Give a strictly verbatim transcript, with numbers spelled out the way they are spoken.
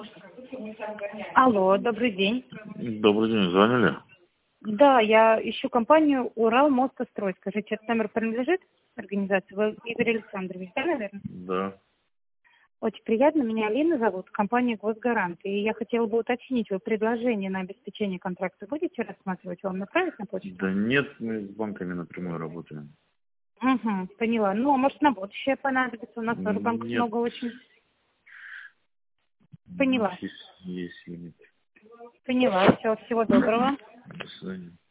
Алло, добрый день. Добрый день, звонили? Да, я ищу компанию «Уралмостострой». Скажите, этот номер принадлежит организации? Вы Игорь Александрович, да, наверное? Да. Очень приятно. Меня Алина зовут, компания «Госгарант». И я хотела бы уточнить, вы предложение на обеспечение контракта будете рассматривать? Вам направить на почту? Да нет, мы с банками напрямую работаем. Угу, поняла. Ну, а может, на будущее понадобится? У нас тоже банков Нет. много очень. У нас Поняла. есть, есть лимит. Поняла. Все, всего доброго. До свидания.